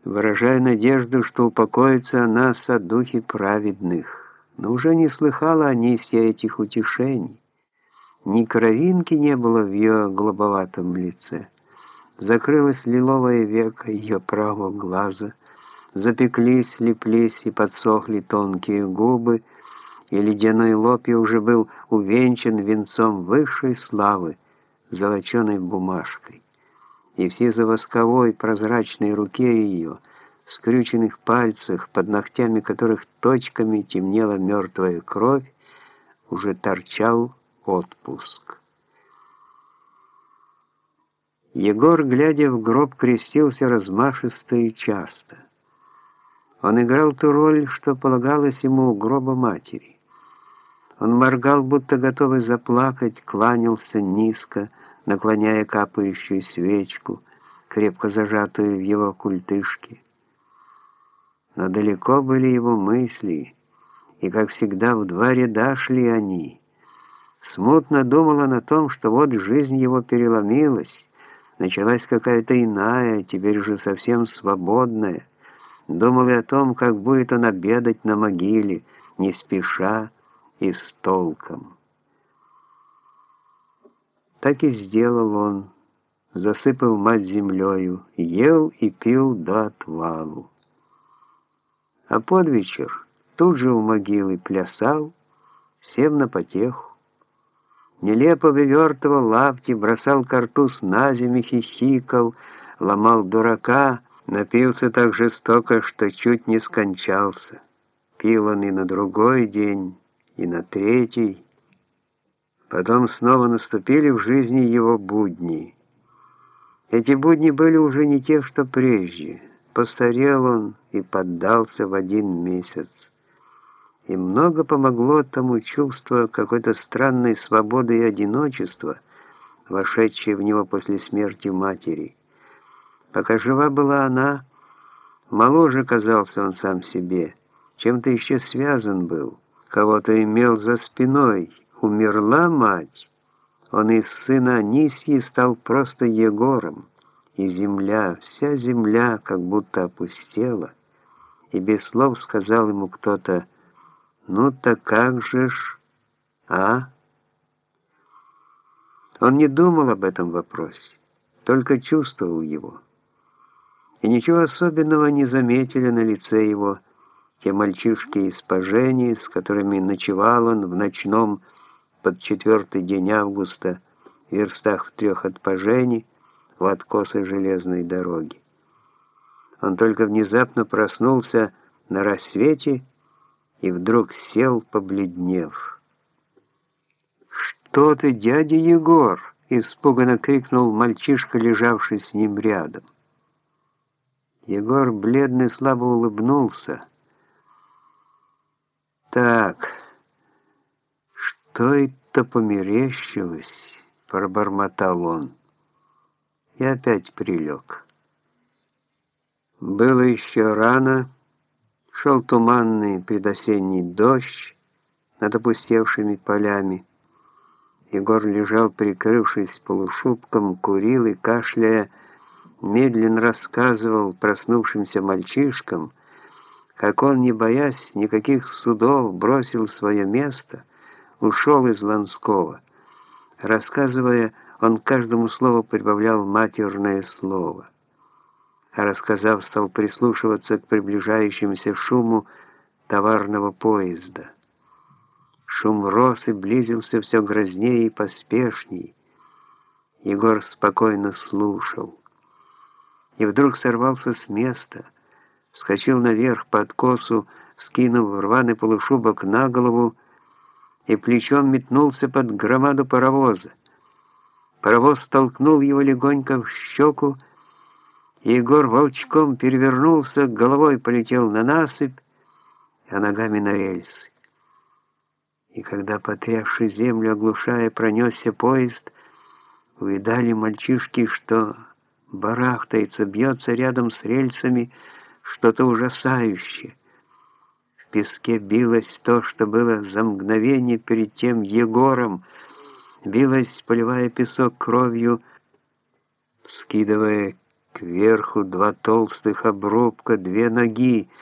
выражая надежду, что упокоится она со духи праведных. Но уже не слыхала Анисья этих утешений. Ни кровинки не было в ее голубоватом лице. Закрылось лиловое веко ее правого глаза, запеклись, слеплись и подсохли тонкие губы, и ледяной лоб ее уже был увенчан венцом высшей славы, золоченой бумажкой. И в сизо-восковой прозрачной руке ее, в скрюченных пальцах, под ногтями которых точками темнела мертвая кровь, уже торчал отпуск. Егор, глядя в гроб, крестился размашисто и часто. Он играл ту роль, что полагалось ему у гроба матери. Он моргал, будто готовый заплакать, кланялся низко, наклоняя капающую свечку, крепко зажатую в его культышке. Но далеко были его мысли, и, как всегда, в два ряда шли они. Смутно думал он о том, что вот жизнь его переломилась, началась какая-то иная, теперь уже совсем свободная. Думал и о том, как будет он обедать на могиле, не спеша и с толком. Так и сделал он, засыпав мать землею, ел и пил до отвалу. А под вечер тут же у могилы плясал, всем на потеху. Нелепо вывертывал лапти, бросал картуз на землю, хихикал, ломал дурака, напился так жестоко, что чуть не скончался. Пил он и на другой день, и на третий. Потом снова наступили в жизни его будни. Эти будни были уже не те, что прежде. Постарел он и поддался в 1 месяц. И много помогло тому чувство какой-то странной свободы и одиночества, вошедшее в него после смерти матери. Пока жива была она, моложе казался он сам себе, чем-то еще связан был, кого-то имел за спиной. Умерла мать, он из сына Анисьи стал просто Егором, и земля, вся земля как будто опустела, и без слов сказал ему кто-то: «Ну так как же ж, а?» Он не думал об этом вопросе, только чувствовал его. И ничего особенного не заметили на лице его те мальчишки из Пажени, с которыми ночевал он в ночном под 4-й день августа, в верстах в 3 от Пажени, у откоса железной дороги. Он только внезапно проснулся на рассвете и вдруг сел, побледнев. «Что ты, дядя Егор?» — испуганно крикнул мальчишка, лежавший с ним рядом. Егор, бледный, слабо улыбнулся. «Так, что это померещилось?» — пробормотал он. И опять прилег. Было еще рано, шел туманный предосенний дождь над опустевшими полями. Егор лежал, прикрывшись полушубком, курил и, кашляя, медленно рассказывал проснувшимся мальчишкам, как он, не боясь никаких судов, бросил свое место, ушел из Ланского. Рассказывая, он к каждому слову прибавлял матерное слово. А рассказав, стал прислушиваться к приближающемуся шуму товарного поезда. Шум рос и близился все грознее и поспешней. Егор спокойно слушал. И вдруг сорвался с места, вскочил наверх по откосу, скинув рваный полушубок на голову, и плечом метнулся под громаду паровоза. Паровоз толкнул его легонько в щеку, и Егор волчком перевернулся, головой полетел на насыпь, а ногами на рельсы. И когда, потрясший землю, оглушая, пронесся поезд, увидали мальчишки, что барахтается, бьется рядом с рельсами что-то ужасающее. В песке билось то, что было за мгновение перед тем Егором, билось, поливая песок кровью, скидывая Кверху два толстых обрубка, две ноги,